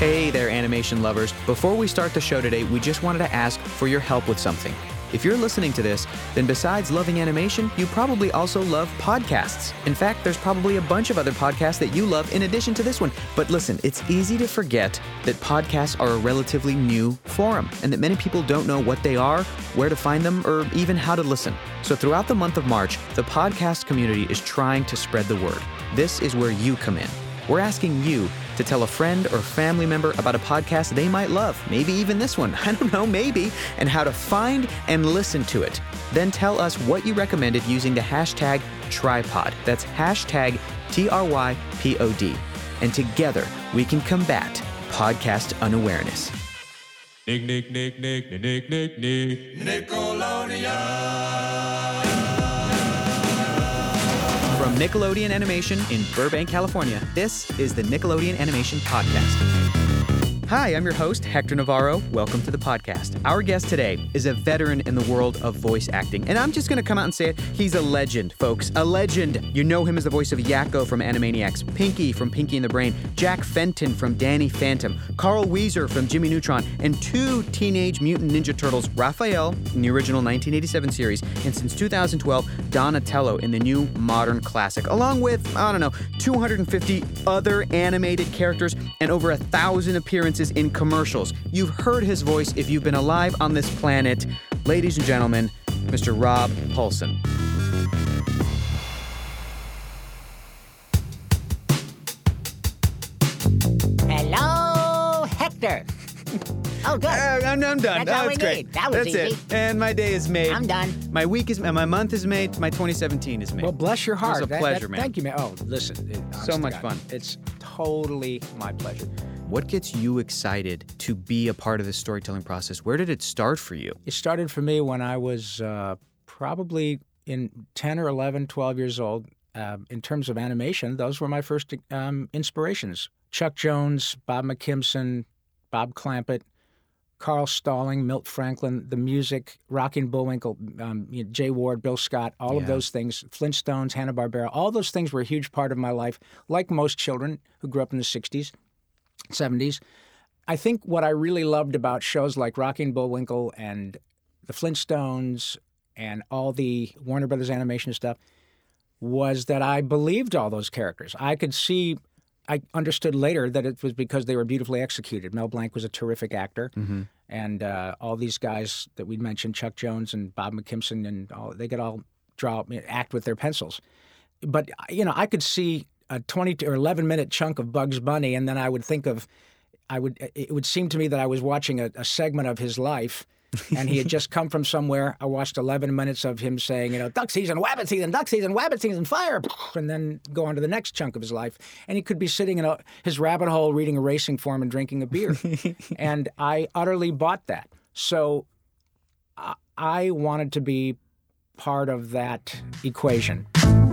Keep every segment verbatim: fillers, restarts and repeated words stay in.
Hey there, animation lovers. Before we start the show today, we just wanted to ask for your help with something. If you're listening to this, then besides loving animation, you probably also love podcasts. In fact, there's probably a bunch of other podcasts that you love in addition to this one. But listen, it's easy to forget that podcasts are a relatively new forum and that many people don't know what they are, where to find them, or even how to listen. So throughout the month of March, the podcast community is trying to spread the word. This is where you come in. We're asking you to tell a friend or family member about a podcast they might love, maybe even this one, I don't know, maybe, and how to find and listen to it. Then tell us what you recommended using the hashtag Trypod. That's hashtag T R Y P O D. And together, we can combat podcast unawareness. Nick, Nick, Nick, Nick, Nick, Nick, Nick, Nick. Nickelodeon. From Nickelodeon Animation in Burbank, California, this is the Nickelodeon Animation Podcast. Hi, I'm your host, Hector Navarro. Welcome to the podcast. Our guest today is a veteran in the world of voice acting. And I'm just going to come out and say it. He's a legend, folks. A legend. You know him as the voice of Yakko from Animaniacs, Pinky from Pinky and the Brain, Jack Fenton from Danny Phantom, Carl Wheezer from Jimmy Neutron, and two Teenage Mutant Ninja Turtles, Raphael in the original nineteen eighty-seven series, and since two thousand twelve, Donatello in the new modern classic, along with, I don't know, two hundred fifty other animated characters and over a thousand appearances in commercials. You've heard his voice if you've been alive on this planet. Ladies and gentlemen, Mister Rob Paulsen. Hello, Hector. Oh, good. Uh, I'm, I'm done. That's all oh, we it's great. need. That was That's easy. it. And my day is made. I'm done. My week is, my month is made. My twenty seventeen is made. Well, bless your heart. It was a That- pleasure, that- man. Thank you, man. Oh, listen. It, honest So to much God, fun. It's totally my pleasure. What gets you excited to be a part of this storytelling process? Where did it start for you? It started for me when I was uh, probably in ten or eleven, twelve years old. Uh, in terms of animation, those were my first um, inspirations. Chuck Jones, Bob McKimson, Bob Clampett, Carl Stalling, Milt Franklin, the music, Rocky and Bullwinkle, um, you know, Jay Ward, Bill Scott, all Yeah. of those things, Flintstones, Hanna-Barbera, all those things were a huge part of my life, like most children who grew up in the sixties, seventies. I think what I really loved about shows like Rocky and Bullwinkle and the Flintstones and all the Warner Brothers animation stuff was that I believed all those characters. I could see... I understood later that it was because they were beautifully executed. Mel Blanc was a terrific actor, Mm-hmm. and uh, all these guys that we mentioned, Chuck Jones and Bob McKimson, and all, they could all draw, act with their pencils. But you know, I could see a twenty or eleven minute chunk of Bugs Bunny, and then I would think of, I would. It would seem to me that I was watching a, a segment of his life. And he had just come from somewhere. I watched eleven minutes of him saying, you know, duck season, wabbit season, duck season, wabbit season, fire, and then go on to the next chunk of his life. And he could be sitting in a, his rabbit hole reading a racing form and drinking a beer. And I utterly bought that. So I, I wanted to be part of that equation.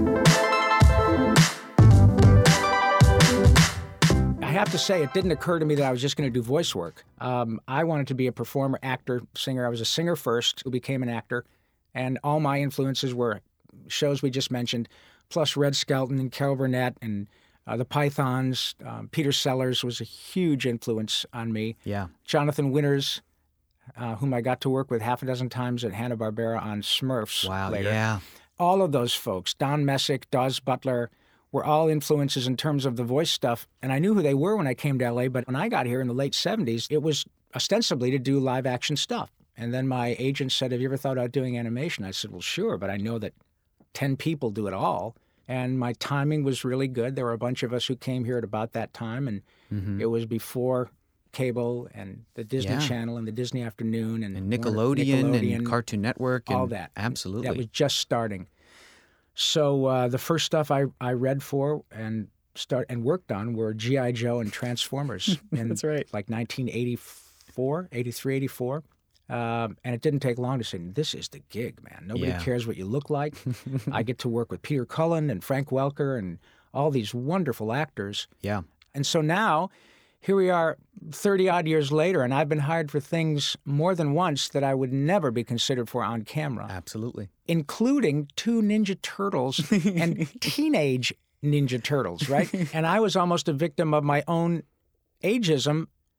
I have to say, it didn't occur to me that I was just going to do voice work. Um, I wanted to be a performer, actor, singer. I was a singer first who became an actor. And all my influences were shows we just mentioned, plus Red Skelton and Carol Burnett and uh, the Pythons. Um, Peter Sellers was a huge influence on me. Yeah. Jonathan Winters, uh, whom I got to work with half a dozen times at Hanna-Barbera on Smurfs Wow, later. yeah. All of those folks, Don Messick, Dawes Butler, were all influences in terms of the voice stuff. And I knew who they were when I came to L A, but when I got here in the late seventies, it was ostensibly to do live action stuff. And then my agent said, have you ever thought about doing animation? I said, well, sure, but I know that ten people do it all. And my timing was really good. There were a bunch of us who came here at about that time, and Mm-hmm. it was before cable and the Disney Yeah. Channel and the Disney Afternoon and, And Warner- Nickelodeon, Nickelodeon, and Cartoon Network. And all that. Absolutely. That was just starting. So uh, the first stuff I, I read for and start and worked on were G I. Joe and Transformers. in That's right. Like nineteen eighty-four, eighty-three, eighty-four. Um, and it didn't take long to say, this is the gig, man. Nobody Yeah. cares what you look like. I get to work with Peter Cullen and Frank Welker and all these wonderful actors. Yeah. And so now, here we are thirty-odd years later, and I've been hired for things more than once that I would never be considered for on camera, Absolutely. including two Ninja Turtles and teenage Ninja Turtles, right? And I was almost a victim of my own ageism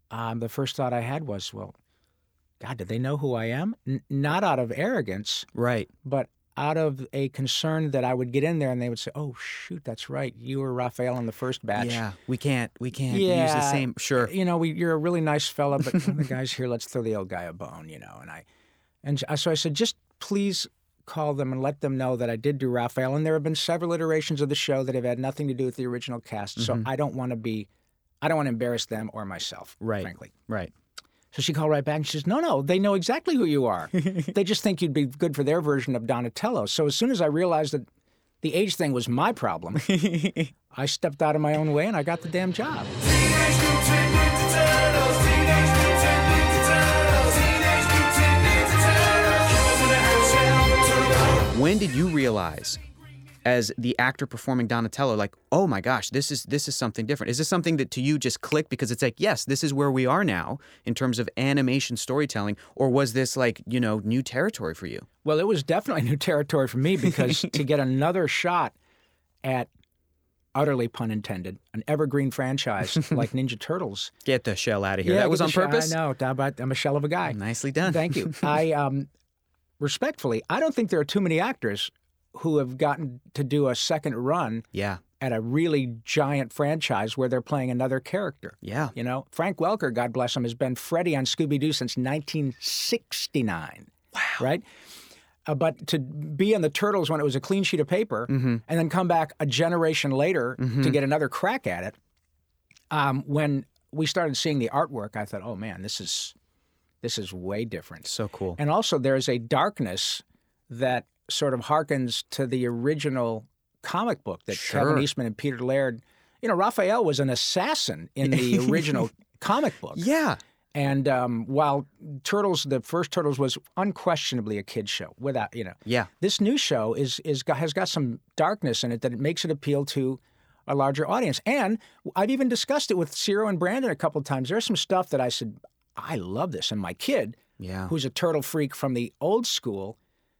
um, the first thought I had was, well, God, do they know who I am? N- not out of arrogance, Right. but out of a concern that I would get in there and they would say, oh, shoot, that's right. You were Raphael in the first batch. Yeah. We can't. We can't use the Yeah. same. Sure. You know, we, you're a really nice fella, but the guy's here. Let's throw the old guy a bone, you know. And I, and so I said, just please call them and let them know that I did do Raphael. And there have been several iterations of the show that have had nothing to do with the original cast. So I don't want to be, I don't want to embarrass them or myself, Right. frankly. Right. So she called right back and she says, no, no, they know exactly who you are. They just think you'd be good for their version of Donatello. So as soon as I realized that the age thing was my problem, I stepped out of my own way and I got the damn job. When did you realize, as the actor performing Donatello, like, oh my gosh, this is this is something different? Is this something that to you just clicked because it's like, yes, this is where we are now in terms of animation storytelling, or was this like, you know, new territory for you? Well, it was definitely new territory for me because to get another shot at, utterly pun intended, an evergreen franchise like Ninja Turtles. Get the shell out of here. That was get on the shell- purpose? I know. I'm a- I'm a shell of a guy. Nicely done. Thank you. I um, respectfully, I don't think there are too many actors who have gotten to do a second run Yeah. at a really giant franchise where they're playing another character. Yeah. You know, Frank Welker, God bless him, has been Freddy on Scooby-Doo since nineteen sixty-nine. Wow. Right? Uh, but to be in the Turtles when it was a clean sheet of paper Mm-hmm. and then come back a generation later to get another crack at it, um, when we started seeing the artwork, I thought, oh, man, this is this is way different. So cool. And also there's a darkness that sort of harkens to the original comic book that Sure. Kevin Eastman and Peter Laird, you know, Raphael was an assassin in the original comic book. Yeah. And um, while Turtles, the first Turtles was unquestionably a kid's show, without, you know. Yeah. This new show is is got, has got some darkness in it that it makes it appeal to a larger audience. And I've even discussed it with Ciro and Brandon a couple of times. There's some stuff that I said, I love this. And my kid, Yeah. who's a turtle freak from the old school,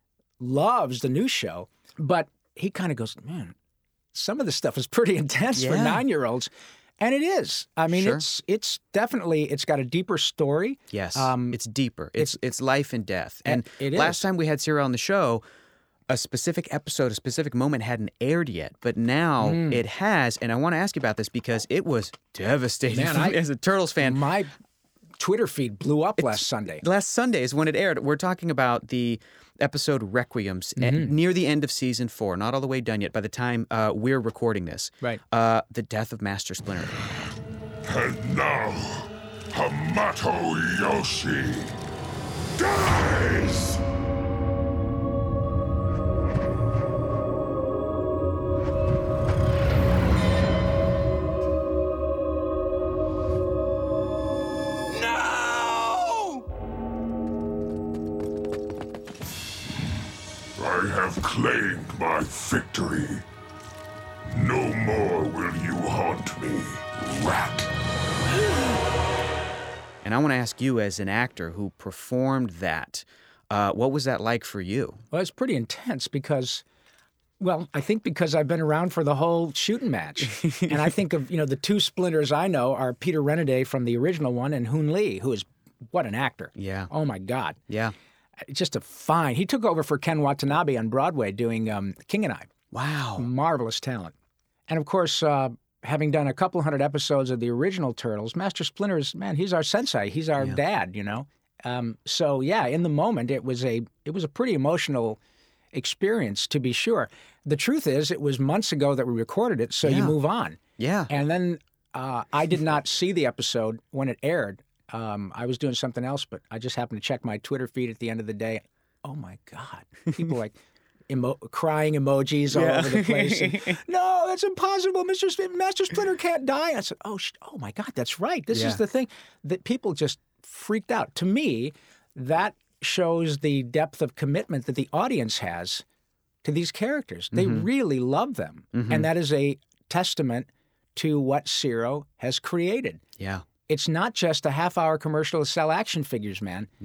loves the new show. But he kind of goes, man, some of this stuff is pretty intense for Yeah. nine-year-olds. And it is. I mean, Sure. it's it's definitely, it's got a deeper story. Yes. Um, it's deeper. It's it's life and death. And it last is. time we had Cyril on the show, a specific episode, a specific moment hadn't aired yet, but now Mm. it has. And I want to ask you about this because it was devastating Man, for I- me as a Turtles fan. My Twitter feed blew up last Sunday. Last Sunday is when it aired. We're talking about the episode Requiems at- Mm-hmm. near the end of season four, not all the way done yet by the time uh, we're recording this. Right. Uh, the death of Master Splinter. And now, Hamato Yoshi dies! No! I have claimed my victory. No more will you haunt me, rat. And I want to ask you, as an actor who performed that, uh, what was that like for you? Well, it's pretty intense because, well, I think because I've been around for the whole shooting match. And I think of, you know, the two Splinters I know are Peter Renaday from the original one and Hoon Lee, who is, what an actor. Yeah. Oh, my God. Yeah. Just a fine. He took over for Ken Watanabe on Broadway doing um, King and I. Wow. Marvelous talent. And of course, uh, having done a couple hundred episodes of the original Turtles, Master Splinter is, man, he's our sensei. He's our dad, you know? Um, so, yeah, in the moment, it was a it was a pretty emotional experience, to be sure. The truth is, it was months ago that we recorded it, so you Yeah. move on. Yeah. And then uh, I did not see the episode when it aired. Um, I was doing something else, but I just happened to check my Twitter feed at the end of the day. Oh, my God. People like... Emo- crying emojis all Yeah. over the place. And, no, that's impossible. Mister Sp- Master Splinter can't die. I said, oh, sh- oh my God, that's right. This Yeah. is the thing that people just freaked out. To me, that shows the depth of commitment that the audience has to these characters. They Mm-hmm. really love them. And that is a testament to what Ciro has created. Yeah. It's not just a half-hour commercial to sell action figures, man. No.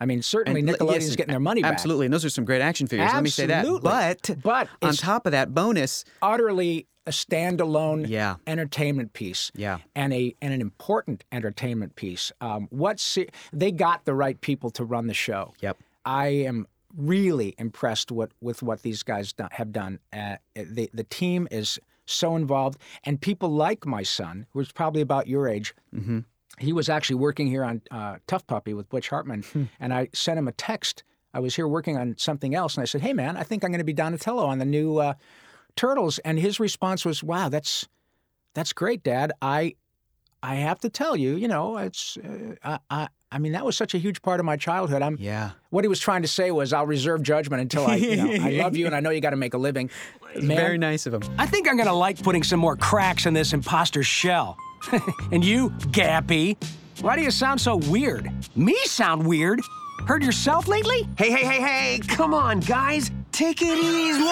I mean, certainly And l- Nickelodeon's yes, getting their money back. Absolutely, and those are some great action figures. Let me say that. Absolutely. But, But on it's- top of that, bonus. Utterly a standalone Yeah. entertainment piece. Yeah. And a and an important entertainment piece. Um, what se- they got the right people to run the show. Yep. I am really impressed with, with what these guys do, have done. Uh, the the team is so involved, and people like my son, who's probably about your age. Mm-hmm. He was actually working here on uh, Tough Puppy with Butch Hartman, and I sent him a text. I was here working on something else, and I said, "Hey, man, I think I'm going to be Donatello on the new uh, Turtles." And his response was, "Wow, that's that's great, Dad. I I have to tell you, you know, it's uh, I, I I mean that was such a huge part of my childhood. I'm Yeah. What he was trying to say was, I'll reserve judgment until I, you know, I love you and I know you got to make a living. Man, Very nice of him. I think I'm gonna like putting some more cracks in this imposter shell. And you, Gappy, why do you sound so weird? Me sound weird? Heard yourself lately? Hey, hey, hey, hey, come on, guys. Take it easy.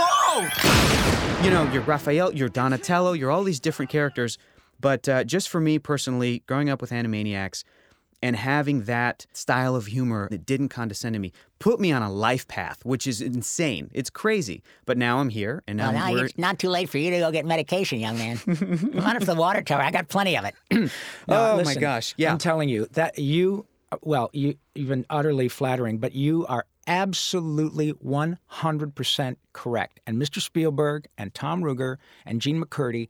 Whoa! You know, you're Raphael, you're Donatello, you're all these different characters. But uh, just for me personally, growing up with Animaniacs and having that style of humor that didn't condescend to me put me on a life path, which is insane. It's crazy. But now I'm here, and now Well, now we're... it's not too late for you to go get medication, young man. Come on up to the water tower. I got plenty of it. no, Oh, my listen, gosh. Yeah. I'm telling you that you, well, you you've been utterly flattering, but you are absolutely one hundred percent correct. And Mister Spielberg and Tom Ruegger and Gene McCurdy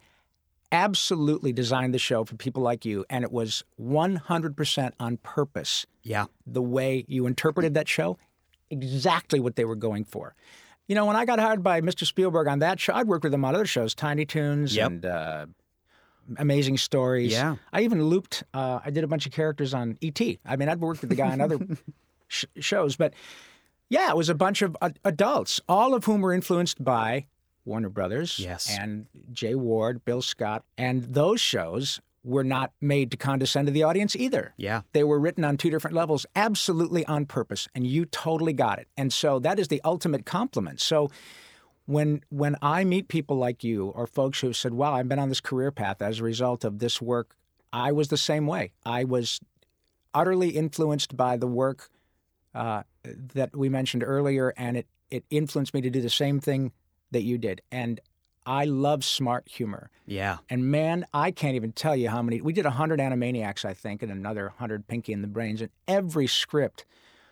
absolutely designed the show for people like you, and it was one hundred percent on purpose. Yeah. The way you interpreted that show, exactly what they were going for. You know, when I got hired by Mister Spielberg on that show, I'd worked with him on other shows, Tiny Toons Yep. and uh, Amazing Stories. Yeah. I even looped, uh, I did a bunch of characters on E T. I mean, I'd worked with the guy on other sh- shows, but yeah, it was a bunch of uh, adults, all of whom were influenced by Warner Brothers Yes. and Jay Ward, Bill Scott, and those shows were not made to condescend to the audience either. Yeah. They were written on two different levels, absolutely on purpose, and you totally got it. And so that is the ultimate compliment. So when when I meet people like you or folks who said, wow, I've been on this career path as a result of this work, I was the same way. I was utterly influenced by the work uh, that we mentioned earlier, and it, it influenced me to do the same thing that you did. And I love smart humor. Yeah. And man, I can't even tell you how many. We did one hundred Animaniacs, I think, and another one hundred Pinky and the Brains, and every script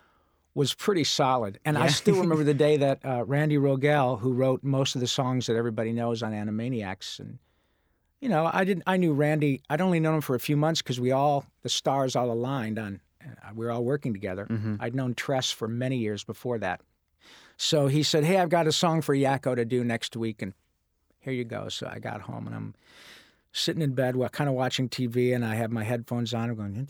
was pretty solid. And I still remember the day that uh, Randy Rogel, who wrote most of the songs that everybody knows on Animaniacs, and you know, I didn't. I knew Randy. I'd only known him for a few months because we all the stars all aligned on. Uh, we were all working together. Mm-hmm. I'd known Tress for many years before that. So he said, "Hey, I've got a song for Yakko to do next week," and here you go. So I got home and I'm sitting in bed, while kind of watching T V, and I have my headphones on. I'm going.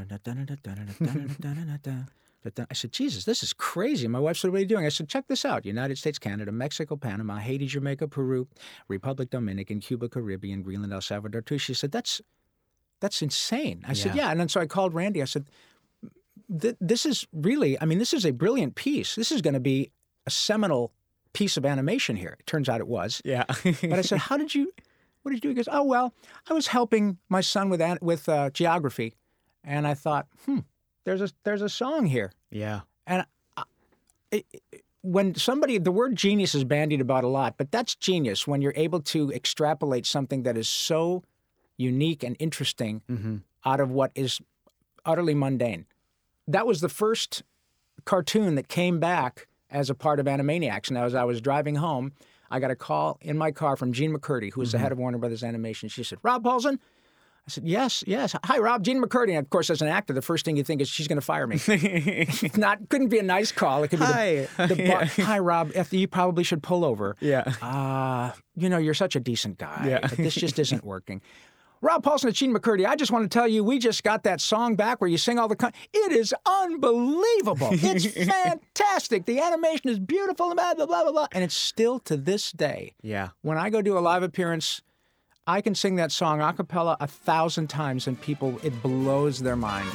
I said, Jesus, this is crazy. My wife said, what are you doing? I said, check this out. United States, Canada, Mexico, Panama, Haiti, Jamaica, Peru, Republic Dominican, Cuba, Caribbean, Greenland, El Salvador, too. She said, that's that's insane. I said, yeah. And then so I called Randy. I said, this is really, I mean, this is a brilliant piece. This is going to be a seminal piece of animation here. It turns out it was. Yeah. But I said, how did you, what did you do? He goes, oh, well, I was helping my son with with uh, geography. And I thought, hmm, there's a there's a song here. Yeah. And I, it, it, when somebody, the word genius is bandied about a lot, but that's genius when you're able to extrapolate something that is so unique and interesting Mm-hmm. out of what is utterly mundane. That was the first cartoon that came back as a part of Animaniacs. And as I was driving home, I got a call in my car from Gene McCurdy, who was the head of Warner Brothers Animation. She said, Rob Paulsen? I said, yes, yes. Hi, Rob, Gene McCurdy. And of course, as an actor, the first thing you think is she's going to fire me. It's not, couldn't be a nice call. It could be Hi. the, the Yeah. Hi, Rob, you probably should pull over. Yeah. Uh, you know, you're such a decent guy, Yeah. but this just isn't working. Rob Paulsen and Gene McCurdy, I just want to tell you, we just got that song back where you sing all the... Con- it is unbelievable. It's fantastic. The animation is beautiful, blah, blah, blah, blah, blah. And it's still to this day. Yeah. When I go do a live appearance, I can sing that song a cappella a thousand times and people, it blows their mind.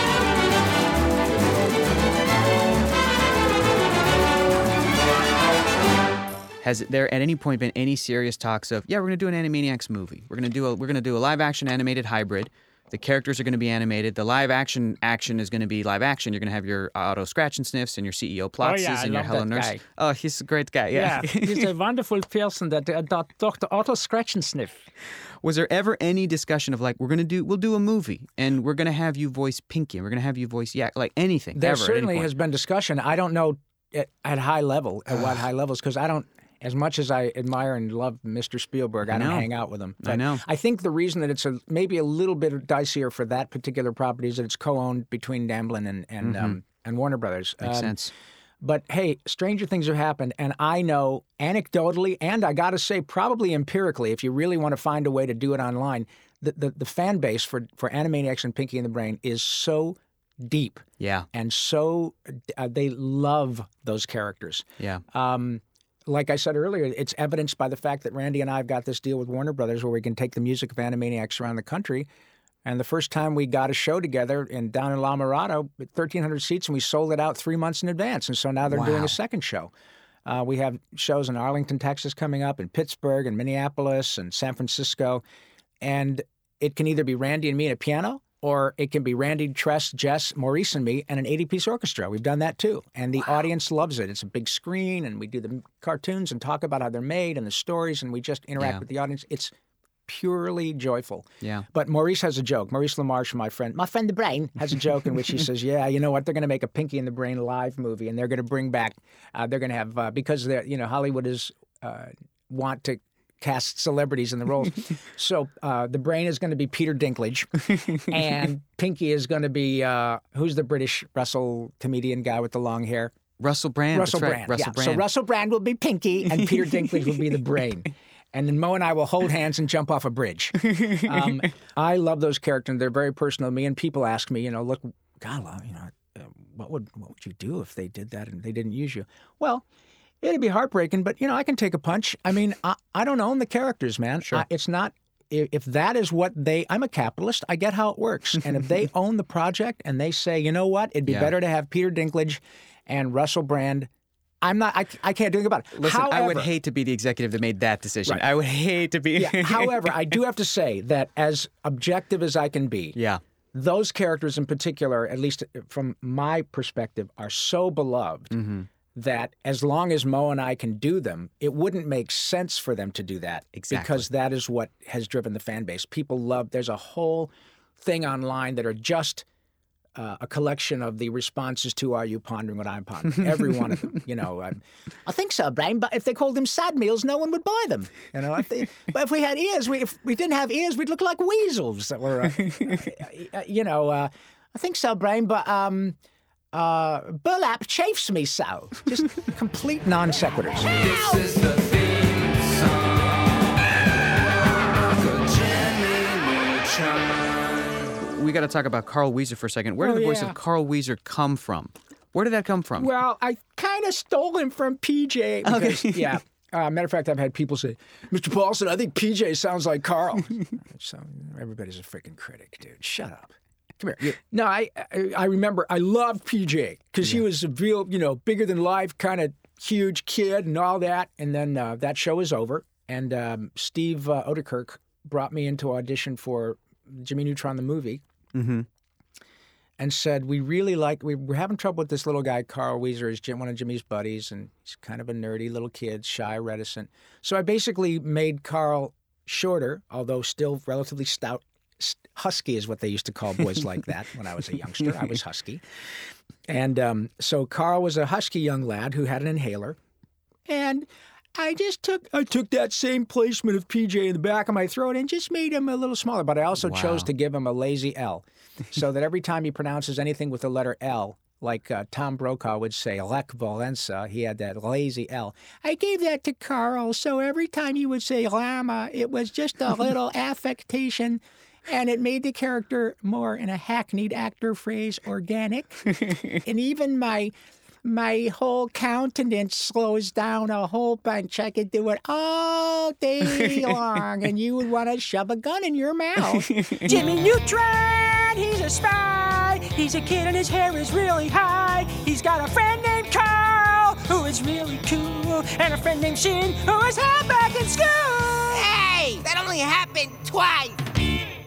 Has there at any point been any serious talks of, yeah, we're going to do an Animaniacs movie. We're going to do a we're going to do a live action animated hybrid The characters are going to be animated. The live action action is going to be live action. You're going to have your Otto Scratch and Sniffs and your C E O Plotzes Oh, yeah, I and your love Hello that Nurse. guy. Oh, he's a great guy. Yeah. Yeah, he's a wonderful person, that uh, doc- Doctor Otto Scratch and Sniff. Was there ever any discussion of like, we're going to do, we'll do a movie and we're going to have you voice Pinky and we're going to have you voice Yak, like anything? There ever, at any certainly point? has been discussion. I don't know at, at high level, at what high levels, because I don't, as much as I admire and love Mister Spielberg, I, I don't know. hang out with him. I But know. I think the reason that it's a, maybe a little bit dicier for that particular property is that it's co-owned between Amblin and and, Mm-hmm. um, and Warner Brothers. Makes Um, sense. But hey, stranger things have happened, and I know anecdotally, and I got to say, probably empirically, if you really want to find a way to do it online, the the, the fan base for for Animaniacs and Pinky and the Brain is so deep Yeah. and so uh, they love those characters. Yeah. Um, like I said earlier, it's evidenced by the fact that Randy and I have got this deal with Warner Brothers where we can take the music of Animaniacs around the country. And the first time we got a show together in down in La Mirada, thirteen hundred seats, and we sold it out three months in advance. And so now they're doing Wow. a second show. Uh, we have shows in Arlington, Texas coming up, in Pittsburgh, and Minneapolis, and San Francisco. And it can either be Randy and me at a piano, or it can be Randy, Tress, Jess, Maurice, and me, and an eighty-piece orchestra. We've done that too. And the audience loves it. It's a big screen, and we do the cartoons and talk about how they're made and the stories, and we just interact Yeah. with the audience. It's purely joyful. Yeah. But Maurice has a joke. Maurice LaMarche, my friend, my friend the Brain, has a joke in which he says, yeah, you know what, they're going to make a Pinky and the Brain live movie, and they're going to bring back, uh, they're going to have, uh, because they're, you know, Hollywood is, uh, want to cast celebrities in the roles. So uh, the Brain is going to be Peter Dinklage, and Pinky is going to be, uh, who's the British Russell comedian guy with the long hair? Russell Brand. Russell that's right. Brand. Russell yeah. Brand. So Russell Brand will be Pinky, and Peter Dinklage will be the Brain. And then Mo and I will hold hands and jump off a bridge. Um, I love those characters. And they're very personal to me. And people ask me, you know, look, God, you know, uh, what would what would you do if they did that and they didn't use you? Well, it'd be heartbreaking, but you know, I can take a punch. I mean, I, I don't own the characters, man. Sure. I, it's not. If, if that is what they, I'm a capitalist. I get how it works. And if they own the project and they say, you know what, it'd be Yeah. better to have Peter Dinklage and Russell Brand. I'm not. I, I can't do anything about it. Listen, However, I would hate to be the executive that made that decision. Right. I would hate to be. Yeah. However, I do have to say that as objective as I can be, Yeah. those characters in particular, at least from my perspective, are so beloved Mm-hmm. that as long as Mo and I can do them, it wouldn't make sense for them to do that. Exactly. Because that is what has driven the fan base. People love, there's a whole thing online that are just uh, a collection of the responses to Are You Pondering What I'm Pondering? Every one of them. You know, I, I think so, Brian, but if they called them sad meals, no one would buy them. You know, if they, but if we had ears, we, if we didn't have ears, we'd look like weasels. That were, uh, you know, uh, I think so, Brian, but um, uh, burlap chafes me so. Just complete non sequiturs. This is the theme song. Good Jimmy Neutron. We got to talk about Carl Wheezer for a second. Where did Oh, the voice yeah. of Carl Wheezer come from? Where did that come from? Well, I kind of stole him from P J. Because, yeah. Uh, matter of fact, I've had people say, Mister Paulson, I think P J sounds like Carl. So everybody's a freaking critic, dude. Shut up. Come here. No, I, I I remember I loved P J because he was a real, you know, bigger than life kind of huge kid and all that. And then uh, that show was over, and um, Steve uh, Odekirk brought me into audition for Jimmy Neutron the movie. Mm-hmm. And said, we really like, we we're having trouble with this little guy, Carl Wheezer, is Jim, one of Jimmy's buddies, and he's kind of a nerdy little kid, shy, reticent. So I basically made Carl shorter, although still relatively stout. Husky is what they used to call boys like that when I was a youngster. I was husky. And um, so Carl was a husky young lad who had an inhaler. And I just took I took that same placement of P J in the back of my throat and just made him a little smaller. But I also Wow. chose to give him a lazy L, so that every time he pronounces anything with the letter L, like uh, Tom Brokaw would say, Lech Walesa, he had that lazy L. I gave that to Carl, so every time he would say llama, it was just a little affectation, and it made the character more, in a hackneyed actor phrase, organic. And even my... My whole countenance slows down a whole bunch. I could do it all day long, and you would want to shove a gun in your mouth. Jimmy Neutron, he's a spy. He's a kid and his hair is really high. He's got a friend named Carl who is really cool, and a friend named Shin who is held back in school. Hey, that only happened twice.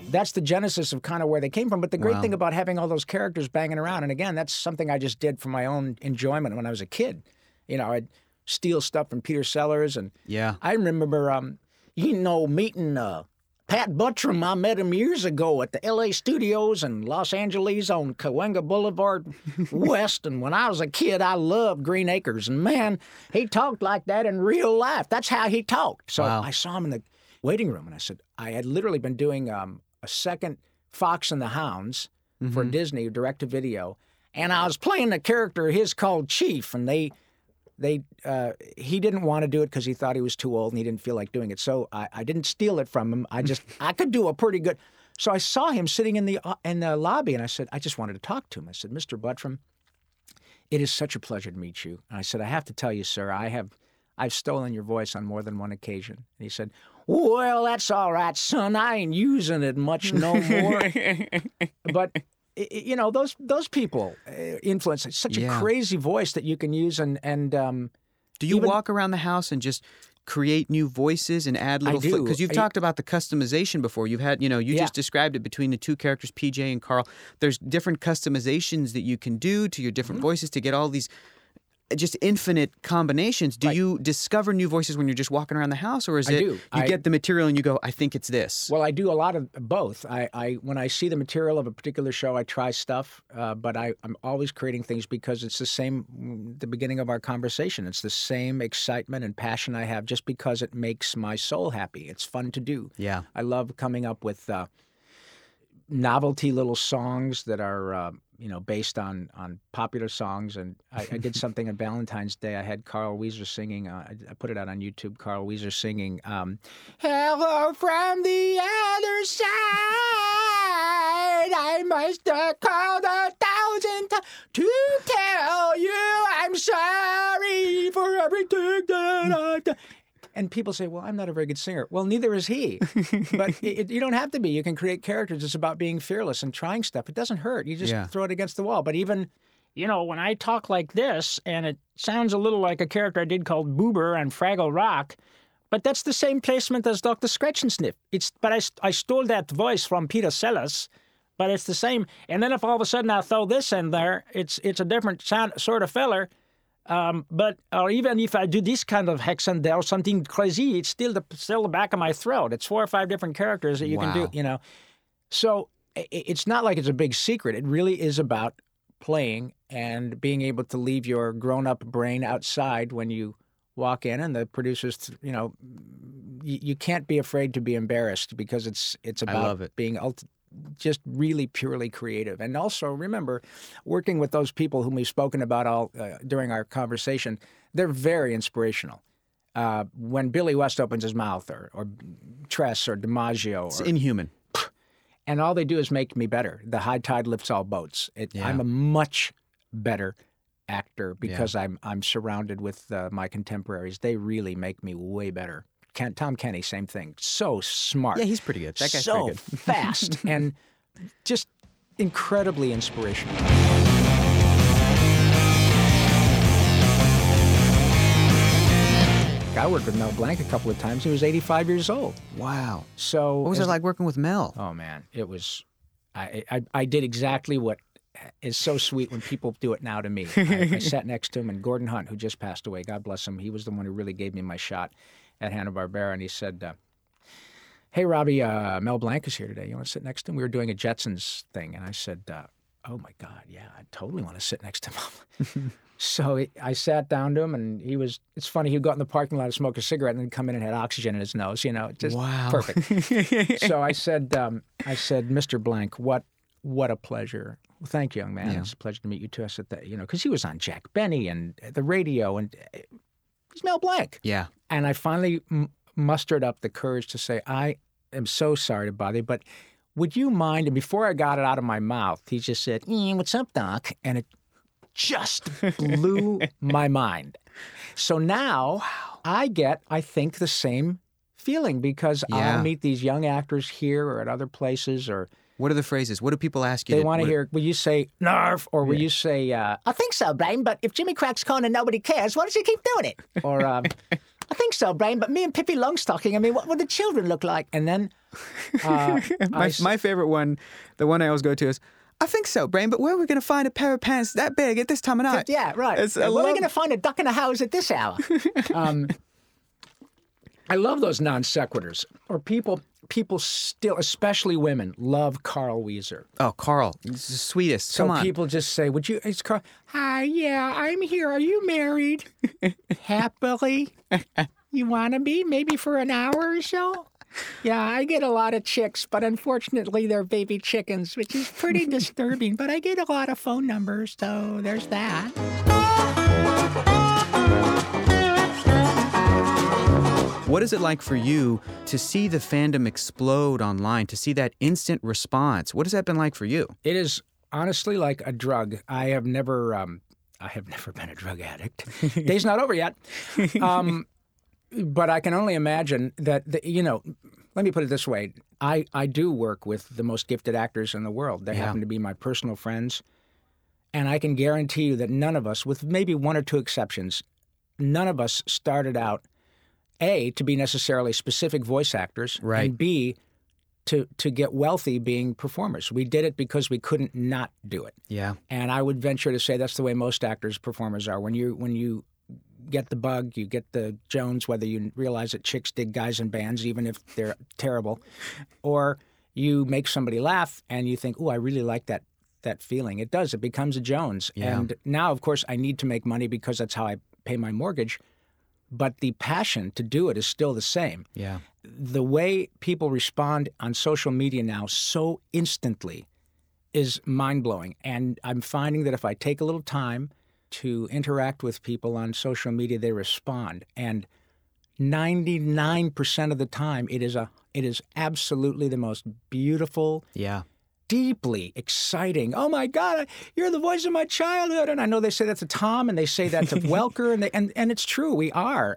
that's the genesis of kind of where they came from. But the great Wow. thing about having all those characters banging around, and again, that's something I just did for my own enjoyment when I was a kid. You know, I'd steal stuff from Peter Sellers, and Yeah. I remember, um, you know, meeting uh, Pat Buttram. I met him years ago at the L A studios in Los Angeles on Cahuenga Boulevard West. And when I was a kid, I loved Green Acres. And man, he talked like that in real life. That's how he talked. So Wow. I saw him in the waiting room, and I said, I had literally been doing um, a second Fox and the Hounds for Disney, direct to video. And I was playing a character of his called Chief, and they. They uh, he didn't want to do it because he thought he was too old and he didn't feel like doing it. So I, I didn't steal it from him. I just I could do a pretty good. So I saw him sitting in the uh, in the lobby, and I said I just wanted to talk to him. I said, Mister Buttram, it is such a pleasure to meet you. And I said, I have to tell you, sir, I have I've stolen your voice on more than one occasion. And he said, well, that's all right, son. I ain't using it much no more. But you know, those those people uh, influence. It's such Yeah. a crazy voice that you can use, and and um, Do you even- walk around the house and just create new voices and add little do. because you've I- talked about the customization before. You've had, you know, you Yeah. just described it between the two characters, P J and Carl. There's different customizations that you can do to your different Mm-hmm. voices to get all these just infinite combinations. Do Right. you discover new voices when you're just walking around the house, or is I it do. you I- get the material and you go, I think it's this? Well, I do a lot of both. I, I when I see the material of a particular show, I try stuff, uh, but I, I'm always creating things because it's the same. The beginning of our conversation, it's the same excitement and passion I have, just because it makes my soul happy. It's fun to do. Yeah. I love coming up with uh, novelty little songs that are. Uh, you know, based on, on popular songs. And I, I did something on Valentine's Day. I had Carl Weezer singing. Uh, I, I put it out on YouTube. Carl Weezer singing, um, hello from the other side. I must have called a thousand times to tell you I'm sorry for everything that I've done. And people say, well, I'm not a very good singer. Well, neither is he. But it, it, you don't have to be. You can create characters. It's about being fearless and trying stuff. It doesn't hurt. You just Yeah. throw it against the wall. But even, You know, when I talk like this, and it sounds a little like a character I did called Boober on Fraggle Rock, but that's the same placement as Doctor Scratch and Sniff. It's, but I, I stole that voice from Peter Sellers, but it's the same. And then if all of a sudden I throw this in there, it's it's a different sound, sort of feller. Um, but or even if I do this kind of hex and there or something crazy, it's still the still the back of my throat. It's four or five different characters that you can Wow. do. you know, so i- it's not like it's a big secret. It really is about playing and being able to leave your grown-up brain outside when you walk in, and the producers, you know, you, you can't be afraid to be embarrassed because it's it's I about love it. being ult- just really purely creative. And also remember, working with those people whom we've spoken about all uh, during our conversation, they're very inspirational. Uh, when Billy West opens his mouth, or, or Tress or DiMaggio, It's or, inhuman. and all they do is make me better. The high tide lifts all boats. It, Yeah. I'm a much better actor because I'm I'm surrounded with uh, my contemporaries. They really make me way better. Ken, Tom Kenny, same thing. So smart. Yeah, he's pretty good. That guy's so pretty good. fast and just incredibly inspirational. I worked with Mel Blanc a couple of times. He was eighty-five years old. Wow. So What was as- it like working with Mel? Oh man, it was. I, I I did exactly what is so sweet when people do it now to me. I, I sat next to him, and Gordon Hunt, who just passed away, God bless him, he was the one who really gave me my shot at Hanna-Barbera, and he said, uh, "Hey Robbie, uh, Mel Blanc is here today. You want to sit next to him?" We were doing a Jetsons thing, and I said, uh, "Oh my God, yeah, I totally want to sit next to him." So it, I sat down to him, and he was. It's funny. He'd go out in the parking lot and smoke a cigarette, and then come in and had oxygen in his nose. You know, just Wow. perfect. So I said, um, I said, Mister Blank, what, what a pleasure. Well, thank you, young man. Yeah. It's a pleasure to meet you too. I said that, you know, because he was on Jack Benny and the radio, and uh, he's Mel Blanc. Yeah. And I finally m- mustered up the courage to say, I am so sorry to bother you, but would you mind? And before I got it out of my mouth, he just said, "Eh, what's up, Doc?" And it just blew my mind. So now I get, I think, the same feeling because Yeah. I'll meet these young actors here or at other places, or What are the phrases? What do people ask you? they to- want to what- hear, will you say, "Narf," or will you say, uh, "I think so, Brian, but if Jimmy Crack's calling and nobody cares, why does he keep doing it?" Or, um, I think so, Brain, but me and Pippi Longstocking, I mean, what would the children look like? And then... Uh, my, I, my favorite one, the one I always go to is, I think so, Brain, but where are we going to find a pair of pants that big at this time of night? Yeah, right. It's, I Where love... are we going to find a duck in a house at this hour? um, I love those non sequiturs. Or people, people still, especially women, love Carl Wheezer. Oh, Carl, he's the sweetest. So Come on. people just say, "Would you?" It's Carl. Hi, yeah, I'm here. Are you married? Happily? You want to be? Maybe for an hour or so? Yeah, I get a lot of chicks, but unfortunately they're baby chickens, which is pretty disturbing. But I get a lot of phone numbers, so there's that. What is it like for you to see the fandom explode online, to see that instant response? What has that been like for you? It is honestly like a drug. I have never, um, I have never been a drug addict. Day's not over yet. Um, But I can only imagine that, the, you know, let me put it this way. I, I do work with the most gifted actors in the world. They Yeah. happen to be my personal friends. And I can guarantee you that none of us, with maybe one or two exceptions, none of us started out, A, to be necessarily specific voice actors, Right. and B, to, to get wealthy being performers. We did it because we couldn't not do it. Yeah. And I would venture to say that's the way most actors, performers are. When you when you get the bug, you get the Jones, whether you realize that chicks dig guys in bands, even if they're terrible, or you make somebody laugh and you think, oh, I really like that that feeling. It does. It becomes a Jones. Yeah. And now, of course, I need to make money because that's how I pay my mortgage. But the passion to do it is still the same. Yeah. The way people respond on social media now so instantly is mind-blowing. And I'm finding that if I take a little time to interact with people on social media, they respond. And ninety-nine percent of the time, it is a it is absolutely the most beautiful, Yeah. deeply exciting. Oh my God, you're the voice of my childhood. And I know they say that to Tom and they say that to Welker, and, they, and and it's true, we are.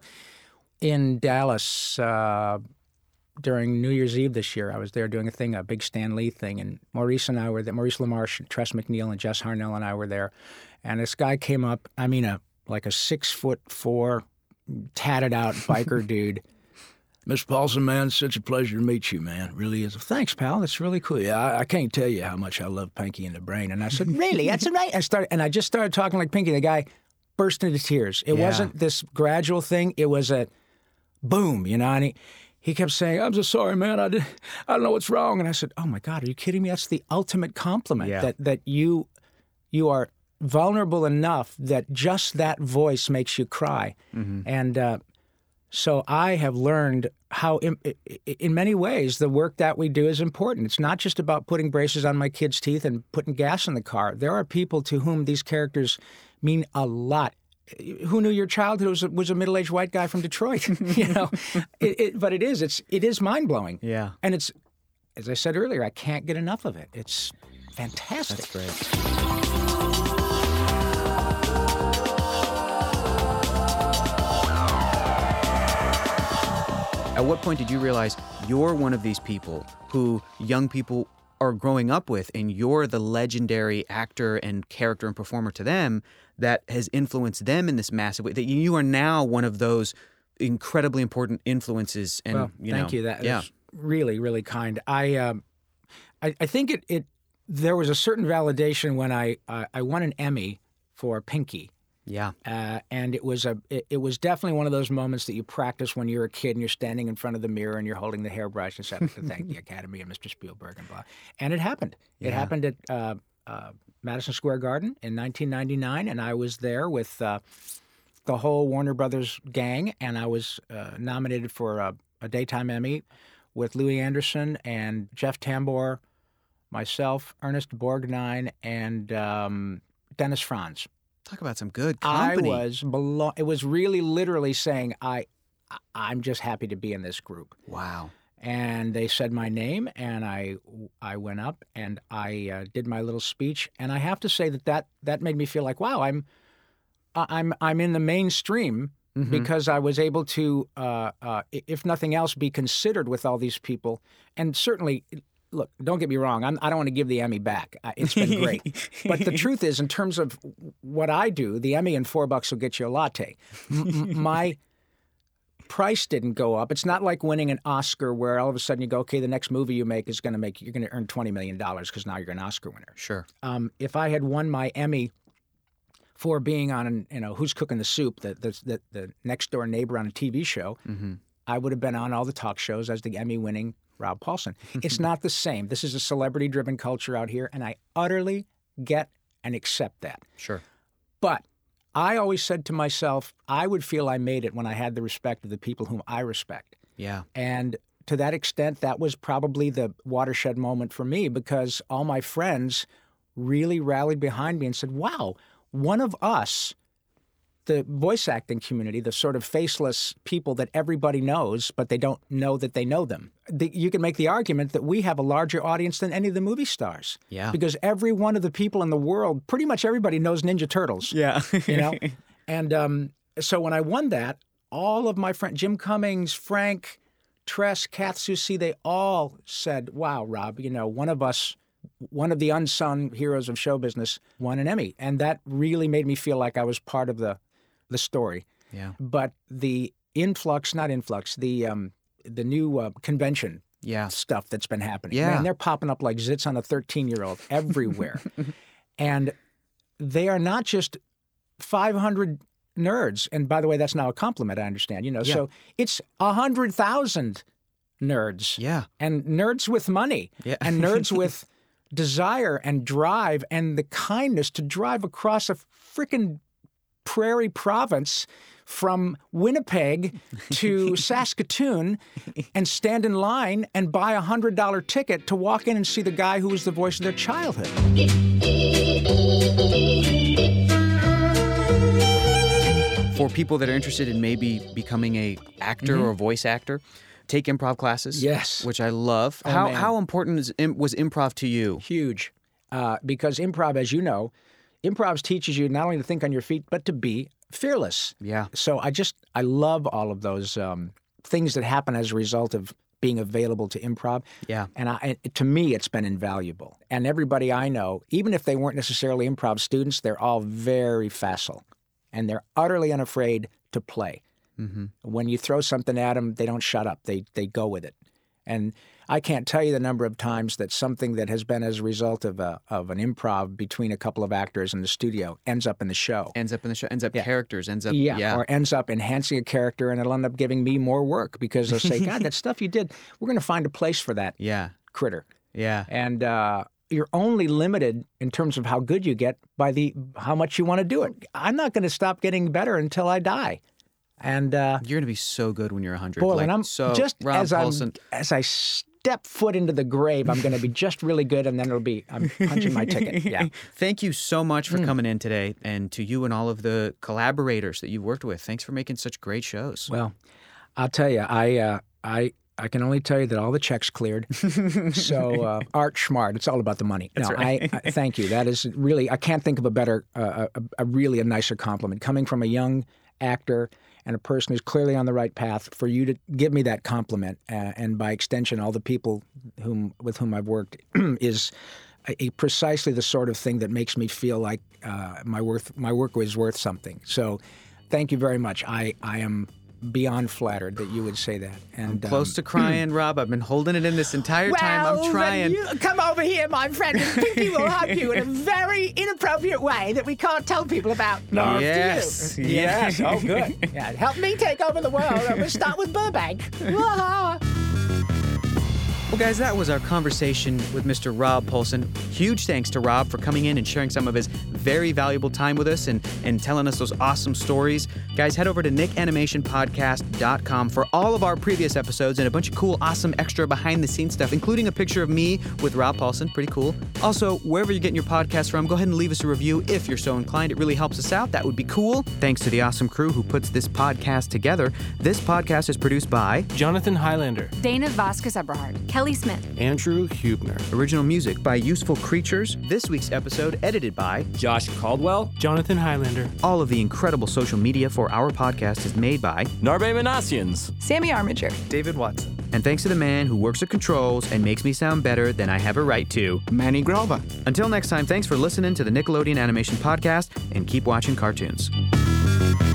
In Dallas uh, during New Year's Eve this year, I was there doing a thing, a big Stan Lee thing, and Maurice and I were there. Maurice LaMarche, Tress MacNeille, and Jess Harnell and I were there. And this guy came up, I mean, a like a six foot four, tatted out biker dude. Mister Paulson, man, it's such a pleasure to meet you, man. It really is. Thanks, pal. That's really cool. Yeah, I, I can't tell you how much I love Pinky and the Brain. And I said, really? That's right. I started, and I just started talking like Pinky. The guy burst into tears. It Yeah. wasn't this gradual thing. It was a boom, you know. And he, he kept saying, "I'm so sorry, man. I did, I don't know what's wrong." And I said, "Oh my God, are you kidding me? That's the ultimate compliment. Yeah. That that you you are vulnerable enough that just that voice makes you cry." Mm-hmm. And uh, so I have learned how, in, in many ways, the work that we do is important. It's not just about putting braces on my kids' teeth and putting gas in the car. There are people to whom these characters mean a lot. Who knew your childhood was a, was a middle-aged white guy from Detroit? You know, it, it, but it is. It's it is mind-blowing. Yeah. And it's, as I said earlier, I can't get enough of it. It's fantastic. That's great. At what point did you realize you're one of these people who young people are growing up with, and you're the legendary actor and character and performer to them that has influenced them in this massive way, that you are now one of those incredibly important influences? And Well, you thank know, you. That yeah. is really, really kind. I, um, I, I think it, it. There was a certain validation when I, uh, I won an Emmy for Pinky. Yeah. Uh, and it was a it, it was definitely one of those moments that you practice when you're a kid and you're standing in front of the mirror and you're holding the hairbrush and saying to thank the Academy and Mister Spielberg and blah. And it happened. It Yeah. happened at uh, uh, Madison Square Garden in nineteen ninety-nine, and I was there with uh, the whole Warner Brothers gang, and I was uh, nominated for a, a daytime Emmy with Louis Anderson and Jeff Tambor, myself, Ernest Borgnine, and um, Dennis Franz. Talk about some good company. I was below. It was really literally saying, I, I- I'm just happy to be in this group. Wow. And they said my name, and I, I went up and I uh, did my little speech. And I have to say that, that that made me feel like, wow, I'm, I'm, I'm in the mainstream Mhm. because I was able to, uh, uh, if nothing else, be considered with all these people. And certainly, look, don't get me wrong. I'm, I don't want to give the Emmy back. Uh, It's been great. But the truth is, in terms of what I do, the Emmy and four bucks will get you a latte. M- m- my price didn't go up. It's not like winning an Oscar where all of a sudden you go, okay, the next movie you make is going to make, you're going to earn twenty million dollars because now you're an Oscar winner. Sure. Um, if I had won my Emmy for being on, you know, Who's Cooking the Soup, the, the, the, the next door neighbor on a T V show, Mm-hmm. I would have been on all the talk shows as the Emmy-winning Rob Paulsen. It's not the same. This is a celebrity-driven culture out here, and I utterly get and accept that. Sure. But I always said to myself, I would feel I made it when I had the respect of the people whom I respect. Yeah. And to that extent, that was probably the watershed moment for me because all my friends really rallied behind me and said, wow, one of us, the voice acting community, the sort of faceless people that everybody knows, but they don't know that they know them. The, you can make the argument that we have a larger audience than any of the movie stars. Yeah. Because every one of the people in the world, pretty much everybody knows Ninja Turtles. Yeah. You know? And um, so when I won that, all of my friends, Jim Cummings, Frank, Tress, Kath Soucie, they all said, wow, Rob, you know, one of us, one of the unsung heroes of show business won an Emmy. And that really made me feel like I was part of the the story. Yeah. But the influx, not influx, the um, the new uh, convention Yeah. stuff that's been happening. Yeah. Man, they're popping up like zits on a thirteen-year-old everywhere. And they are not just five hundred nerds. And by the way, that's now a compliment, I understand. You know, Yeah. so it's one hundred thousand nerds. Yeah. And nerds with money. Yeah. And nerds with desire and drive and the kindness to drive across a frickin' prairie province from Winnipeg to Saskatoon and stand in line and buy a one hundred dollar ticket to walk in and see the guy who was the voice of their childhood. For people that are interested in maybe becoming a actor or a voice actor, take improv classes. Yes. Which I love. Oh, how man. how important is, im- was improv to you? Huge. Uh, because improv, as you know, improv teaches you not only to think on your feet, but to be fearless. Yeah. So I just, I love all of those um, things that happen as a result of being available to improv. Yeah. And I, and to me, it's been invaluable. And everybody I know, even if they weren't necessarily improv students, they're all very facile. And they're utterly unafraid to play. Mm-hmm. When you throw something at them, they don't shut up. They they go with it. And I can't tell you the number of times that something that has been as a result of a, of an improv between a couple of actors in the studio ends up in the show. Ends up in the show, ends up Yeah. characters, ends up, Yeah, yeah. or ends up enhancing a character, and it'll end up giving me more work because they'll say, God, that stuff you did, we're going to find a place for that yeah, critter. yeah. And uh, you're only limited in terms of how good you get by the how much you want to do it. I'm not going to stop getting better until I die. And uh, You're going to be so good when you're one hundred. boy, like, when I'm so, just Rob as I'm Paulsen, as I step foot into the grave, I'm going to be just really good, and then it'll be I'm punching my ticket. Yeah. Thank you so much Hmm. for coming in today, and to you and all of the collaborators that you've worked with. Thanks for making such great shows. Well, I'll tell you, I uh, I I can only tell you that all the checks cleared. So uh, art schmart, it's all about the money. That's no, right. I, I thank you. That is really I can't think of a better, uh, a, a really a nicer compliment coming from a young actor and a person who's clearly on the right path. For you to give me that compliment, uh, and by extension, all the people whom with whom I've worked, is a, a precisely the sort of thing that makes me feel like uh, my worth my work was worth something. So, thank you very much. I I am beyond flattered that you would say that. And Close um, to crying, Rob. I've been holding it in this entire time. I'm trying. Then you come over here, my friend, and Pinky will hug you in a very inappropriate way that we can't tell people about. Nor do Yes. you. yes, oh good. Yeah, help me take over the world. I'm going to start with Burbank. Wah-ha. Well, guys, that was our conversation with Mister Rob Paulsen. Huge thanks to Rob for coming in and sharing some of his very valuable time with us and, and telling us those awesome stories. Guys, head over to nick animation podcast dot com for all of our previous episodes and a bunch of cool, awesome, extra behind-the-scenes stuff, including a picture of me with Rob Paulsen. Pretty cool. Also, wherever you're getting your podcast from, go ahead and leave us a review if you're so inclined. It really helps us out. That would be cool. Thanks to the awesome crew who puts this podcast together. This podcast is produced by Jonathan Highlander. Dana Vasquez Eberhard. Kelly Smith. Andrew Hubner. Original music by Useful Creatures. This week's episode edited by Josh Caldwell. Jonathan Highlander. All of the incredible social media for our podcast is made by Narbe Manassians. Sammy Armiger. David Watson. and thanks to the man who works the controls and makes me sound better than I have a right to, Manny Grova. Until next time, thanks for listening to the Nickelodeon Animation Podcast and keep watching cartoons.